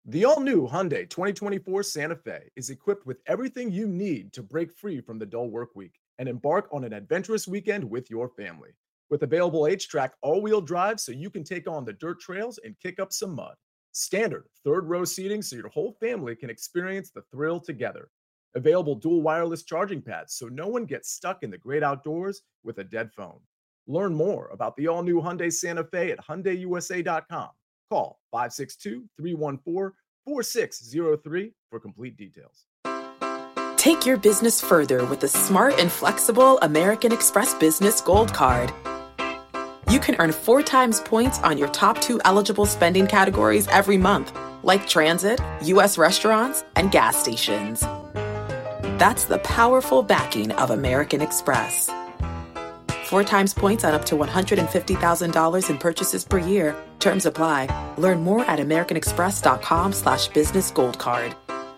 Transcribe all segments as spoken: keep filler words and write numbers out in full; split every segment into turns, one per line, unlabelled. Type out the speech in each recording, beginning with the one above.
The all-new Hyundai twenty twenty-four Santa Fe is equipped with everything you need to break free from the dull work week and embark on an adventurous weekend with your family. With available H-Track all-wheel drive so you can take on the dirt trails and kick up some mud. Standard third-row seating so your whole family can experience the thrill together. Available dual wireless charging pads so no one gets stuck in the great outdoors with a dead phone. Learn more about the all-new Hyundai Santa Fe at Hyundai U S A dot com. Call five six two, three one four, four six zero three for complete details.
Take your business further with the smart and flexible American Express Business Gold Card. You can earn four times points on your top two eligible spending categories every month, like transit, U S restaurants, and gas stations. That's the powerful backing of American Express. Four times points on up to one hundred fifty thousand dollars in purchases per year. Terms apply. Learn more at americanexpress.com slash business gold card.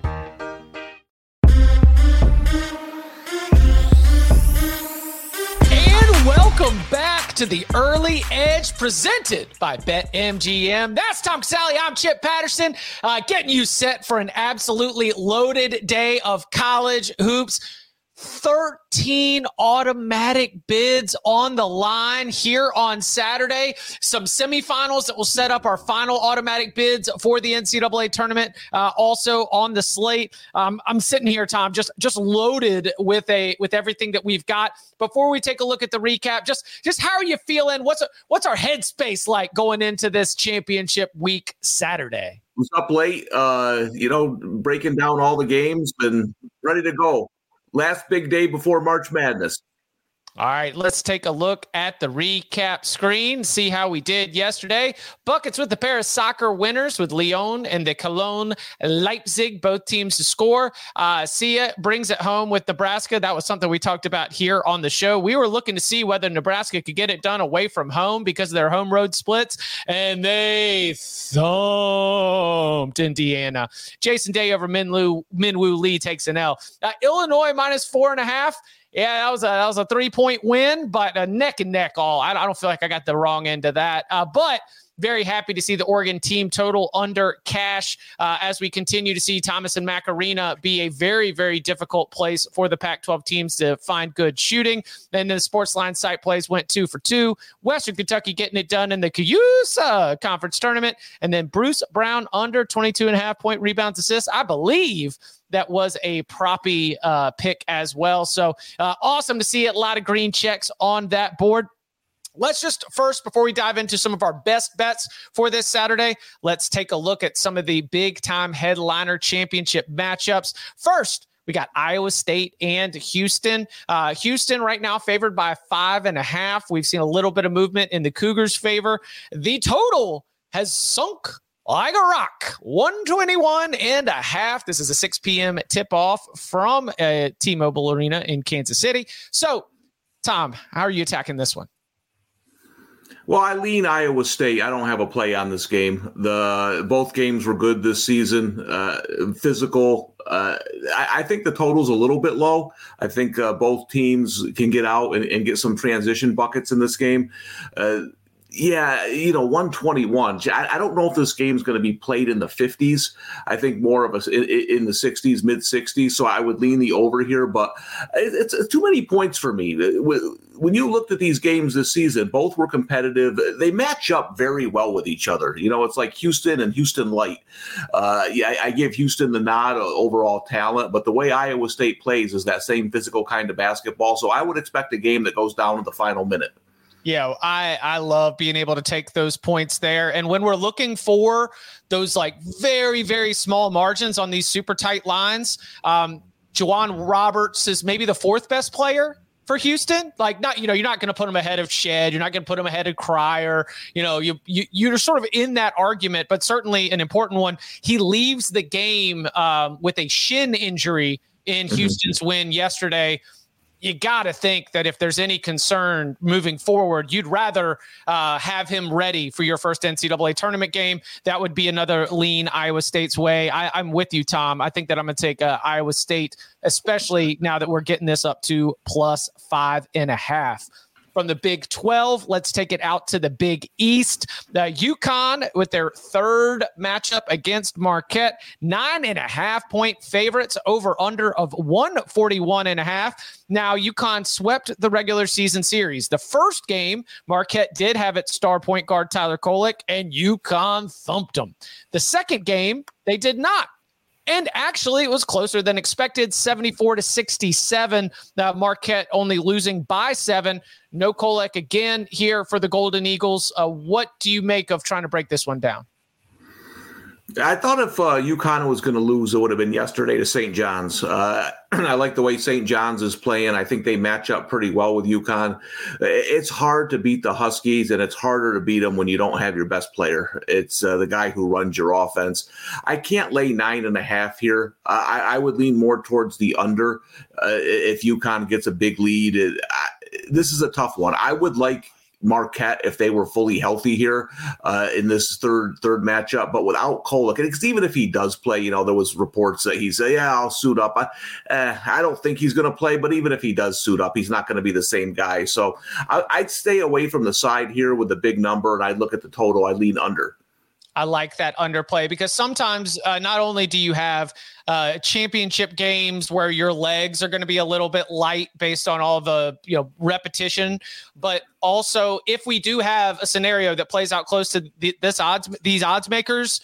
And welcome back to the Early Edge presented by BetMGM. That's Tom Casale. I'm Chip Patterson, uh, getting you set for an absolutely loaded day of college hoops. thirteen automatic bids on the line here on Saturday. Some semifinals that will set up our final automatic bids for the N C double A tournament. Uh, also on the slate. Um, I'm sitting here, Tom, just just loaded with a with everything that we've got. Before we take a look at the recap, just just how are you feeling? What's what's our headspace like going into this championship week Saturday?
I was up late, uh, you know, breaking down all the games and ready to go. Last big day before March Madness.
All right, let's take a look at the recap screen, see how we did yesterday. Buckets with the Paris soccer winners with Lyon and the Cologne Leipzig, both teams to score. Uh, Sia brings it home with Nebraska. That was something we talked about here on the show. We were looking to see whether Nebraska could get it done away from home because of their home road splits, and they thumped Indiana. Jason Day over Minwoo, Minwoo Lee takes an L. Uh, Illinois minus four and a half. Yeah, that was a that was a three-point win, but a neck and neck all. I, I don't feel like I got the wrong end of that. Uh, but very happy to see the Oregon team total under cash uh, as we continue to see Thomas and Mack Arena be a very, very difficult place for the Pac twelve teams to find good shooting. And then the Sportsline site plays went two for two. Western Kentucky getting it done in the Cayusa Conference Tournament. And then Bruce Brown under twenty-two and a half point rebounds assists. I believe that was a proppy uh, pick as well. So uh, awesome to see it. A lot of green checks on that board. Let's just first, before we dive into some of our best bets for this Saturday, let's take a look at some of the big-time headliner championship matchups. First, we got Iowa State and Houston. Uh, Houston right now favored by five and a half. We've seen a little bit of movement in the Cougars' favor. The total has sunk like a rock, one twenty-one and a half. This is a six p.m. tip-off from uh, T-Mobile Arena in Kansas City. So, Tom, how are you attacking this one?
Well, I lean Iowa State. I don't have a play on this game. The both games were good this season. Uh, physical. Uh, I, I think the total's a little bit low. I think uh, both teams can get out and, and get some transition buckets in this game. Uh, Yeah, you know, one twenty-one. I, I don't know if this game's going to be played in the fifties. I think more of a in, in the sixties, mid sixties. So I would lean the over here, but it's, it's too many points for me. When you looked at these games this season, both were competitive. They match up very well with each other. You know, it's like Houston and Houston Light. Uh, yeah, I, I give Houston the nod, overall talent, but the way Iowa State plays is that same physical kind of basketball. So I would expect a game that goes down to the final minute.
Yeah, I, I love being able to take those points there. And when we're looking for those like very, very small margins on these super tight lines, um, Juwan Roberts is maybe the fourth best player for Houston. Like, not, you know, you're not going to put him ahead of Shed. You're not going to put him ahead of Cryer. You know, you, you, you're sort of in that argument, but certainly an important one. He leaves the game um, with a shin injury in mm-hmm. Houston's win yesterday. You got to think that if there's any concern moving forward, you'd rather uh, have him ready for your first N C double A tournament game. That would be another lean Iowa State's way. I, I'm with you, Tom. I think that I'm going to take uh, Iowa State, especially now that we're getting this up to plus five and a half. From the Big twelve, let's take it out to the Big East. The UConn with their third matchup against Marquette, nine and a half point favorites, over under of one forty-one and a half. Now, UConn swept the regular season series. The first game, Marquette did have its star point guard Tyler Kolek, and UConn thumped them. The second game, they did not. And actually, it was closer than expected, seventy-four to sixty-seven. Uh, Marquette only losing by seven. No Kolek again here for the Golden Eagles. Uh, what do you make of trying to break this one down?
I thought if uh, UConn was going to lose, it would have been yesterday to Saint John's. Uh, I like the way Saint John's is playing. I think they match up pretty well with UConn. It's hard to beat the Huskies, and it's harder to beat them when you don't have your best player. It's uh, the guy who runs your offense. I can't lay nine and a half here. I, I would lean more towards the under uh, if UConn gets a big lead. It, I, this is a tough one. I would like Marquette if they were fully healthy here uh, in this third third matchup, but without Kolek, and even if he does play, you know, there was reports that he said, yeah, I'll suit up. I, eh, I don't think he's going to play, but even if he does suit up, he's not going to be the same guy. So I, I'd stay away from the side here with the big number, and I'd look at the total. I'd lean under.
I like that underplay because sometimes uh, not only do you have uh, championship games where your legs are going to be a little bit light based on all the you know repetition, but also if we do have a scenario that plays out close to the, this odds, these odds makers,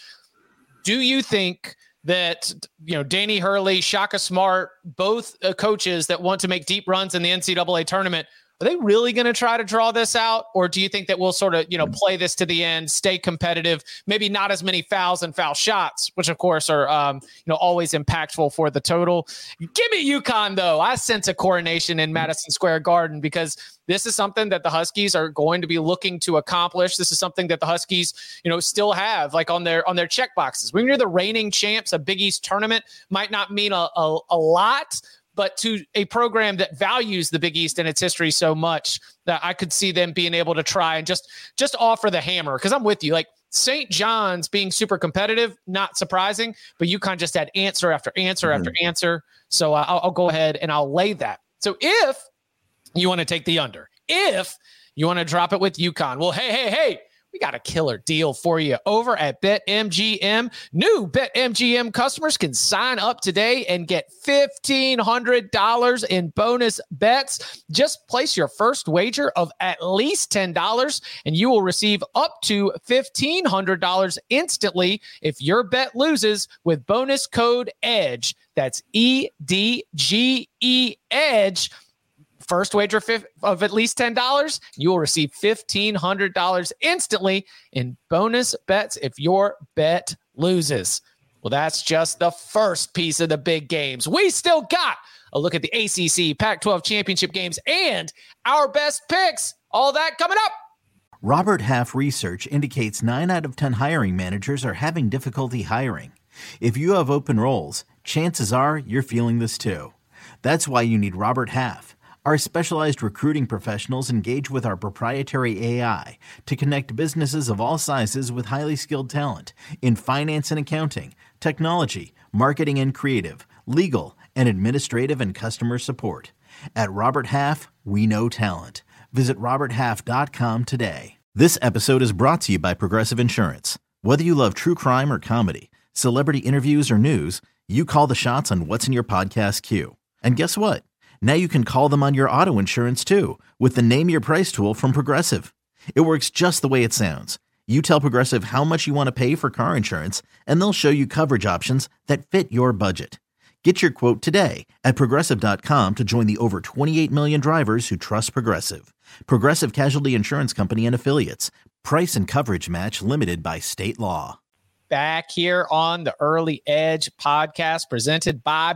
do you think that you know Danny Hurley, Shaka Smart, both uh, coaches that want to make deep runs in the N C double A tournament, are they really going to try to draw this out? Or do you think that we'll sort of, you know, play this to the end, stay competitive, maybe not as many fouls and foul shots, which of course are, um, you know, always impactful for the total. Give me UConn though. I sense a coronation in Madison Square Garden because this is something that the Huskies are going to be looking to accomplish. This is something that the Huskies, you know, still have like on their, on their check boxes. When you're the reigning champs, a Big East tournament might not mean a, a, a lot, but to a program that values the Big East and its history so much that I could see them being able to try and just, just offer the hammer. Cause I'm with you. Like Saint John's being super competitive, not surprising, but UConn just had answer after answer mm-hmm. after answer. So uh, I'll, I'll go ahead and I'll lay that. So if you want to take the under, if you want to drop it with UConn, well, hey, hey, hey, we got a killer deal for you over at BetMGM. New BetMGM customers can sign up today and get fifteen hundred dollars in bonus bets. Just place your first wager of at least ten dollars and you will receive up to fifteen hundred dollars instantly if your bet loses with bonus code EDGE. That's E D G E EDGE. First wager of at least ten dollars, you will receive fifteen hundred dollars instantly in bonus bets if your bet loses. Well, that's just the first piece of the big games. We still got a look at the A C C, Pac twelve championship games, and our best picks. All that coming up.
Robert Half research indicates nine out of ten hiring managers are having difficulty hiring. If you have open roles, chances are you're feeling this too. That's why you need Robert Half. Our specialized recruiting professionals engage with our proprietary A I to connect businesses of all sizes with highly skilled talent in finance and accounting, technology, marketing and creative, legal, and administrative and customer support. At Robert Half, we know talent. Visit robert half dot com today. This episode is brought to you by Progressive Insurance. Whether you love true crime or comedy, celebrity interviews or news, you call the shots on what's in your podcast queue. And guess what? Now you can call them on your auto insurance too with the Name Your Price tool from Progressive. It works just the way it sounds. You tell Progressive how much you want to pay for car insurance, and they'll show you coverage options that fit your budget. Get your quote today at progressive dot com to join the over twenty-eight million drivers who trust Progressive. Progressive Casualty Insurance Company and Affiliates. Price and coverage match limited by state law.
Back here on the Early Edge podcast presented by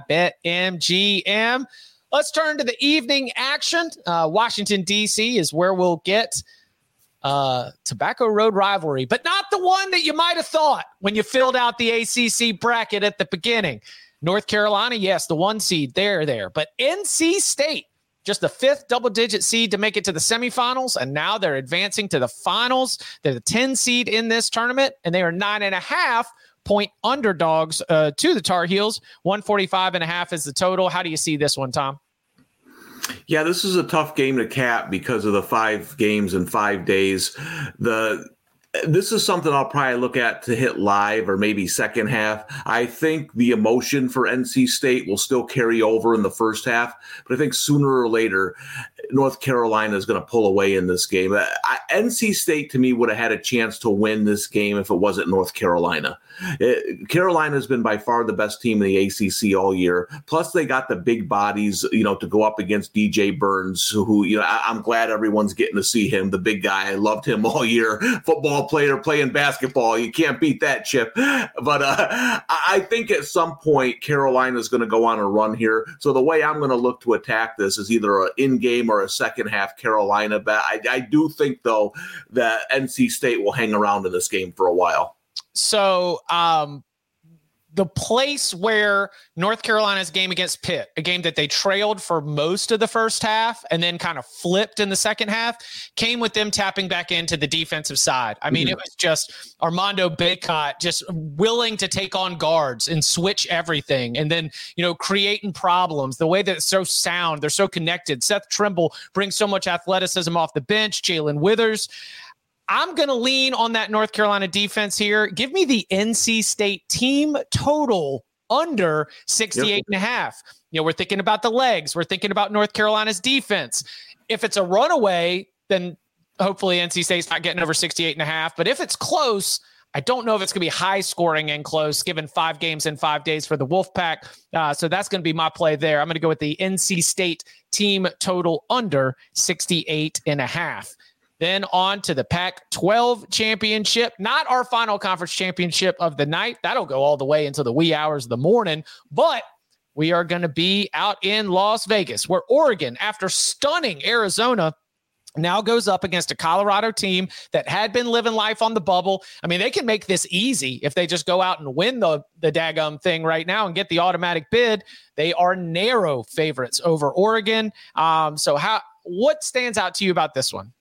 BetMGM. Let's turn to the evening action. Uh, Washington, D C is where we'll get uh, Tobacco Road rivalry, but not the one that you might have thought when you filled out the A C C bracket at the beginning. North Carolina, yes, the one seed, they're there. But N C State, just the fifth double-digit seed to make it to the semifinals, and now they're advancing to the finals. They're the ten seed in this tournament, and they are nine and a half point underdogs uh, to the Tar Heels. one forty-five and a half is the total. How do you see this one, Tom?
Yeah, this is a tough game to cap because of the five games in five days. The This is something I'll probably look at to hit live or maybe second half. I think the emotion for N C State will still carry over in the first half, but I think sooner or later, North Carolina is going to pull away in this game. I, N C State, to me, would have had a chance to win this game if it wasn't North Carolina. It, Carolina has been by far the best team in the A C C all year. Plus, they got the big bodies, you know, to go up against D J Burns, who, you know, I, I'm glad everyone's getting to see him, the big guy. I loved him all year. Football player playing basketball. You can't beat that, Chip. But uh, I think at some point, Carolina is going to go on a run here. So the way I'm going to look to attack this is either an in-game or a second half Carolina bet. I, I do think, though, that N C State will hang around in this game for a while.
So um, the place where North Carolina's game against Pitt, a game that they trailed for most of the first half and then kind of flipped in the second half, came with them tapping back into the defensive side. I mean, mm-hmm. It was just Armando Bacot just willing to take on guards and switch everything and then, you know, creating problems. The way that it's so sound, they're so connected. Seth Trimble brings so much athleticism off the bench. Jalen Withers. I'm going to lean on that North Carolina defense here. Give me the N C State team total under sixty-eight yep. and a half. You know, we're thinking about the legs. We're thinking about North Carolina's defense. If it's a runaway, then hopefully N C State's not getting over sixty-eight and a half. But if it's close, I don't know if it's going to be high scoring and close, given five games in five days for the Wolfpack. Uh, so that's going to be my play there. I'm going to go with the N C State team total under sixty-eight and a half. Then on to the Pac twelve championship, not our final conference championship of the night. That'll go all the way into the wee hours of the morning, but we are going to be out in Las Vegas, where Oregon, after stunning Arizona, now goes up against a Colorado team that had been living life on the bubble. I mean, they can make this easy if they just go out and win the, the daggum thing right now and get the automatic bid. They are narrow favorites over Oregon. Um, so how, what stands out to you about this one?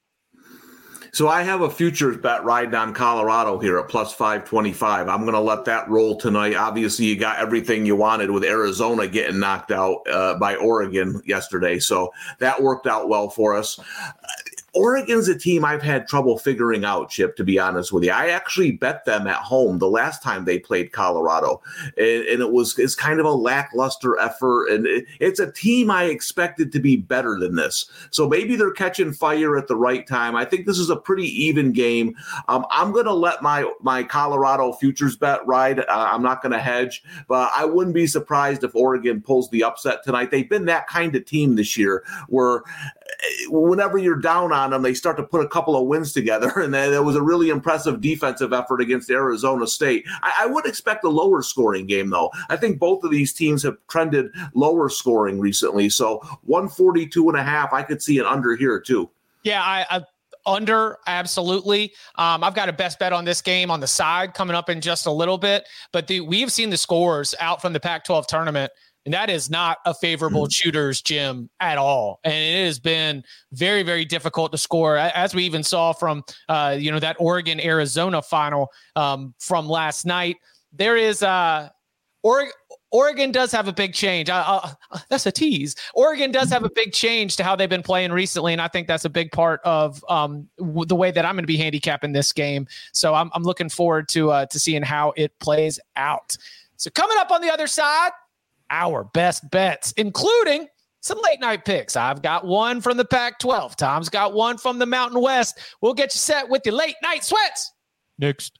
So I have a futures bet riding on Colorado here at plus five twenty-five. I'm going to let that roll tonight. Obviously, you got everything you wanted with Arizona getting knocked out uh, by Oregon yesterday. So that worked out well for us. Oregon's a team I've had trouble figuring out, Chip, to be honest with you. I actually bet them at home the last time they played Colorado, and, and it was it's kind of a lackluster effort, and it, it's a team I expected to be better than this. So maybe they're catching fire at the right time. I think this is a pretty even game. Um, I'm going to let my, my Colorado futures bet ride. Uh, I'm not going to hedge, but I wouldn't be surprised if Oregon pulls the upset tonight. They've been that kind of team this year where whenever you're down on them, they start to put a couple of wins together. And there was a really impressive defensive effort against Arizona State. I, I would expect a lower scoring game, though. I think both of these teams have trended lower scoring recently. So one forty-two and a half, I could see an under here too.
Yeah, I, I under, absolutely. Um, I've got a best bet on this game on the side coming up in just a little bit. But the, we've seen the scores out from the Pac twelve tournament, and that is not a favorable mm-hmm. shooter's gym at all. And it has been very, very difficult to score, as we even saw from, uh, you know, that Oregon-Arizona final um, from last night. There is uh, Oregon. Oregon does have a big change. Uh, uh, that's a tease. Oregon does have a big change to how they've been playing recently, and I think that's a big part of um, w- the way that I'm going to be handicapping this game. So I'm, I'm looking forward to uh, to seeing how it plays out. So coming up on the other side, our best bets, including some late night picks. I've got one from the Pac twelve. Tom's got one from the Mountain West. We'll get you set with the late night sweats. Next.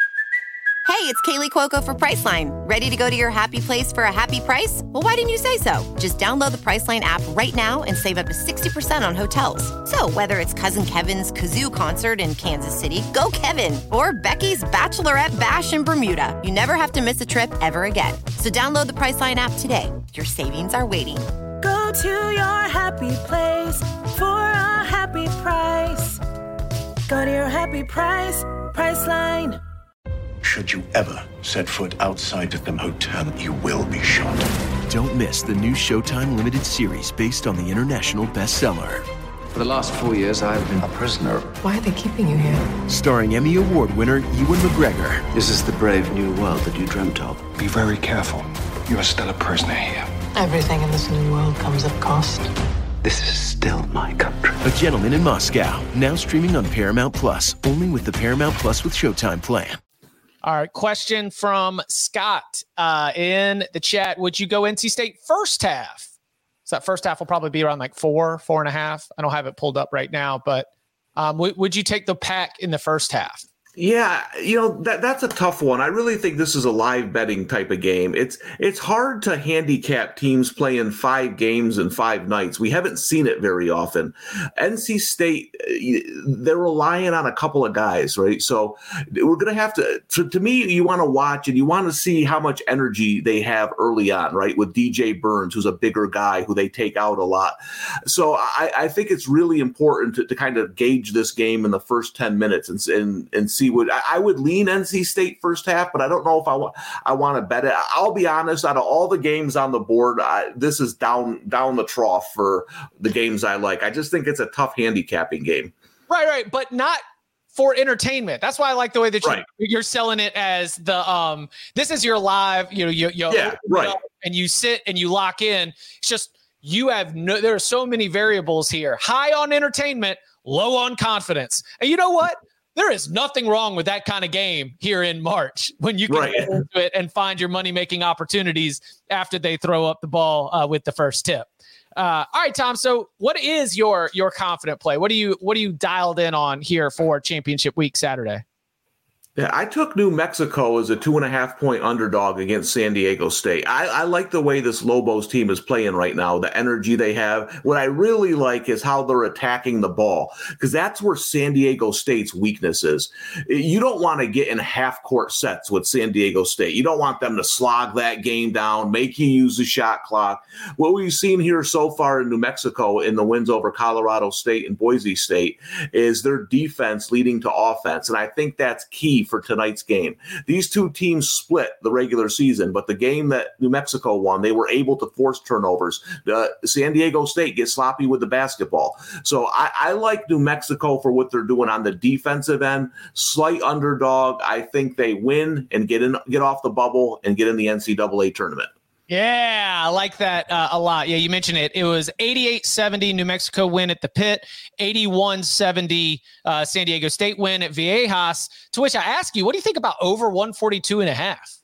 Hey, it's Kaylee Cuoco for Priceline. Ready to go to your happy place for a happy price? Well, why didn't you say so? Just download the Priceline app right now and save up to sixty percent on hotels. So whether it's Cousin Kevin's Kazoo Concert in Kansas City, go Kevin, or Becky's Bachelorette Bash in Bermuda, you never have to miss a trip ever again. So download the Priceline app today. Your savings are waiting.
Go to your happy place for a happy price. Go to your happy price, Priceline.
Should you ever set foot outside of the hotel, you will be shot.
Don't miss the new Showtime limited series based on the international bestseller.
For the last four years, I've been a prisoner.
Why are they keeping you here?
Starring Emmy Award winner Ewan McGregor.
This is the brave new world that you dreamt of.
Be very careful. You are still a prisoner here.
Everything in this new world comes at cost.
This is still my country.
A Gentleman in Moscow, now streaming on Paramount Plus, only with the Paramount Plus with Showtime plan.
All right, question from Scott uh, in the chat. Would you go N C State first half? So that first half will probably be around like four, four and a half. I don't have it pulled up right now, but um, w- would you take the Pack in the first half?
Yeah, you know, that that's a tough one. I really think this is a live betting type of game. It's it's hard to handicap teams playing five games in five nights. We haven't seen it very often. N C State, they're relying on a couple of guys, right? So we're going to have to, to, to me, you want to watch and you want to see how much energy they have early on, right? With D J Burns, who's a bigger guy who they take out a lot. So I, I think it's really important to, to kind of gauge this game in the first ten minutes and, and, and see Would I would lean N C State first half, but I don't know if I want I want to bet it. I'll be honest. Out of all the games on the board, I, this is down down the trough for the games I like. I just think it's a tough handicapping game.
Right, right, but not for entertainment. That's why I like the way that you,
right.
you're selling it as the um. This is your live. You know, you you
yeah, right,
and you sit and you lock in. It's just you have no. There are so many variables here. High on entertainment, low on confidence, and you know what? There is nothing wrong with that kind of game here in March when you can
right.
get into it and find your money-making opportunities after they throw up the ball uh, with the first tip. Uh, all right, Tom. So, what is your your confident play? What do you what are you dialed in on here for Championship Week Saturday?
Yeah, I took New Mexico as a two and a half point underdog against San Diego State. I, I like the way this Lobos team is playing right now, the energy they have. What I really like is how they're attacking the ball, because that's where San Diego State's weakness is. You don't want to get in half court sets with San Diego State. You don't want them to slog that game down, make you use the shot clock. What we've seen here so far in New Mexico in the wins over Colorado State and Boise State is their defense leading to offense. And I think that's key for tonight's game. These two teams split the regular season, but the game that New Mexico won, they were able to force turnovers. Uh, San Diego State gets sloppy with the basketball. So I, I like New Mexico for what they're doing on the defensive end. Slight underdog. I think they win and get in, get off the bubble and get in the N C double A tournament.
Yeah, I like that uh, a lot. Yeah, you mentioned it. It was eighty-eight seventy New Mexico win at the Pit, eighty-one seventy uh, San Diego State win at Viejas, to which I ask you, what do you think about over one forty-two and a half?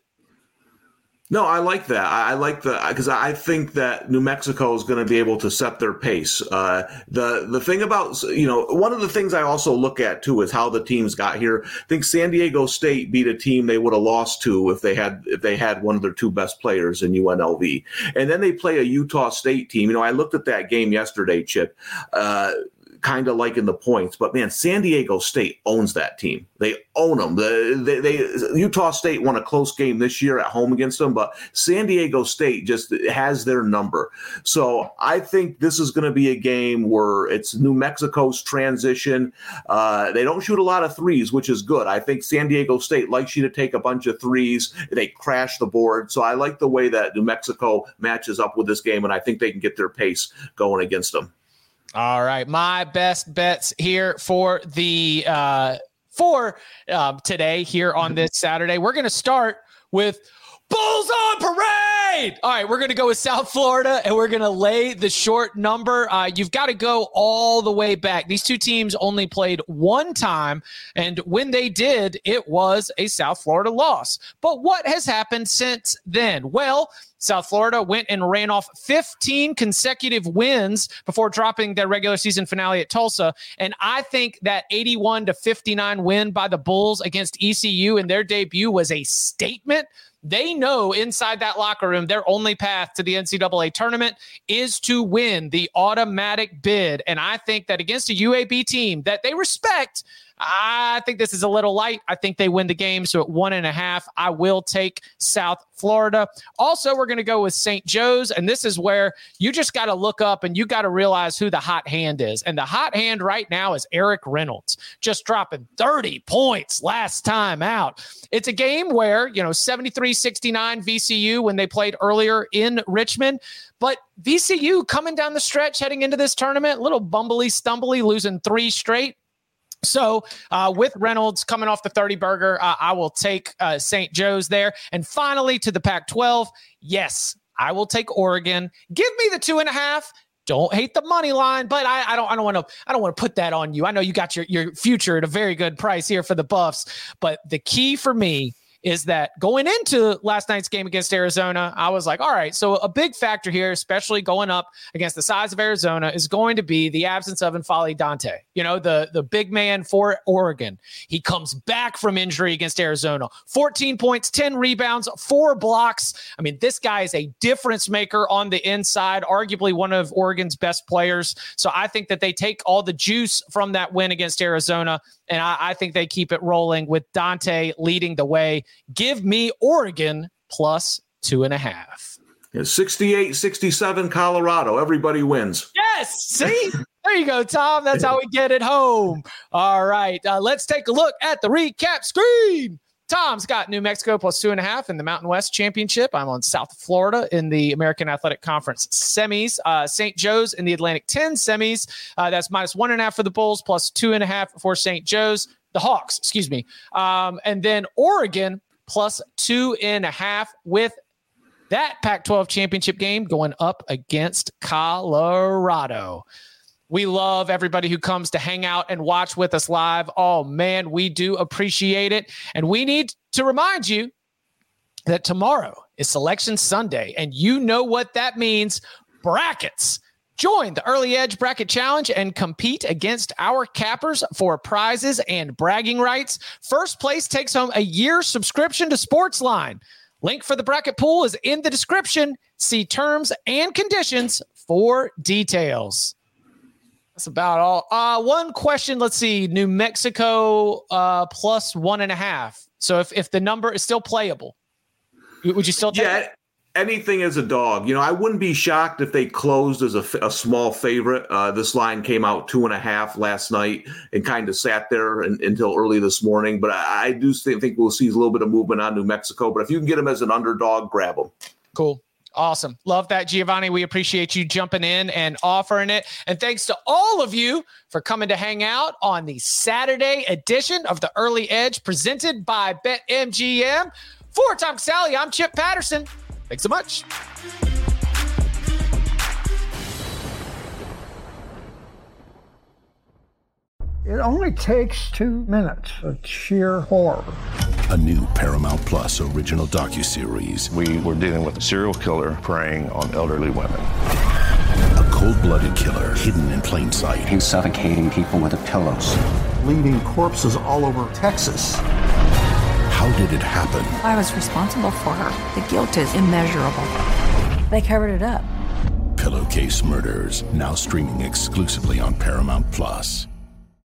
No, I like that. I, I like the because I think that New Mexico is going to be able to set their pace. Uh, the the thing about, you know, one of the things I also look at too is how the teams got here. I think San Diego State beat a team they would have lost to if they had if they had one of their two best players in U N L V, and then they play a Utah State team. You know, I looked at that game yesterday, Chip. Uh, kind of liking the points, but man, San Diego State owns that team. They own them. The, they, they Utah State won a close game this year at home against them, but San Diego State just has their number. So I think this is going to be a game where it's New Mexico's transition. Uh, they don't shoot a lot of threes, which is good. I think San Diego State likes you to take a bunch of threes. They crash the board. So I like the way that New Mexico matches up with this game, and I think they can get their pace going against them.
All right, my best bets here for the uh, for um, today here on this Saturday. We're going to start with Bulls on Parade. All right, we're going to go with South Florida, and we're going to lay the short number. Uh, you've got to go all the way back. These two teams only played one time, and when they did, it was a South Florida loss. But what has happened since then? Well, South Florida went and ran off fifteen consecutive wins before dropping their regular season finale at Tulsa. And I think that eighty-one to fifty-nine win by the Bulls against E C U in their debut was a statement. They know inside that locker room, their only path to the N C double A tournament is to win the automatic bid. And I think that against a U A B team that they respect, I think this is a little light. I think they win the game. So at one and a half, I will take South Florida. Also, we're going to go with Saint Joe's. And this is where you just got to look up and you got to realize who the hot hand is. And the hot hand right now is Eric Reynolds, just dropping thirty points last time out. It's a game where, you know, seventy-three sixty-nine V C U when they played earlier in Richmond. But V C U coming down the stretch heading into this tournament, a little bumbly, stumbly, losing three straight. So uh, with Reynolds coming off the thirty burger, uh, I will take uh, Saint Joe's there. And finally to the Pac twelve, yes, I will take Oregon. Give me the two and a half. Don't hate the money line, but I, I don't I don't want to I don't want to put that on you. I know you got your, your future at a very good price here for the Buffs, but the key for me is that going into last night's game against Arizona, I was like, all right, so a big factor here, especially going up against the size of Arizona, is going to be the absence of N'Faly Dante, you know, the, the big man for Oregon. He comes back from injury against Arizona, fourteen points, ten rebounds, four blocks. I mean, this guy is a difference maker on the inside, arguably one of Oregon's best players. So I think that they take all the juice from that win against Arizona, and I, I think they keep it rolling with Dante leading the way. Give me Oregon plus two and a half.
Yeah, sixty-eight sixty-seven Colorado. Everybody wins.
Yes. See? There you go, Tom. That's how we get it home. All right. Uh, let's take a look at the recap screen. Tom's got New Mexico plus two and a half in the Mountain West Championship. I'm on South Florida in the American Athletic Conference semis. Uh, Saint Joe's in the Atlantic ten semis. Uh, that's minus one and a half for the Bulls, plus two and a half for Saint Joe's. The Hawks, excuse me. Um, and then Oregon plus two and a half with that Pac twelve championship game going up against Colorado. We love everybody who comes to hang out and watch with us live. Oh, man, we do appreciate it. And we need to remind you that tomorrow is Selection Sunday, and you know what that means. Brackets. Join the Early Edge Bracket Challenge and compete against our cappers for prizes and bragging rights. First place takes home a year subscription to Sportsline. Link for the bracket pool is in the description. See terms and conditions for details. That's about all. Uh, one question. Let's see. New Mexico uh, plus one and a half. So if, if the number is still playable, would you still take
yeah,
it?
Anything as a dog. You know, I wouldn't be shocked if they closed as a, a small favorite. Uh, this line came out two and a half last night and kind of sat there in, until early this morning. But I, I do think we'll see a little bit of movement on New Mexico. But if you can get them as an underdog, grab them.
Cool. Awesome. Love that, Giovanni. We appreciate you jumping in and offering it. And thanks to all of you for coming to hang out on the Saturday edition of the Early Edge presented by BetMGM. For Tom Casale, I'm Chip Patterson. Thanks so much.
It only takes two minutes of sheer horror.
A new Paramount Plus original docuseries.
We were dealing with a serial killer preying on elderly women.
A cold-blooded killer hidden in plain sight.
He's suffocating people with the pillows.
Leaving corpses all over Texas.
How did it happen?
I was responsible for her. The guilt is immeasurable. They covered it up.
Pillowcase Murders, now streaming exclusively on Paramount Plus.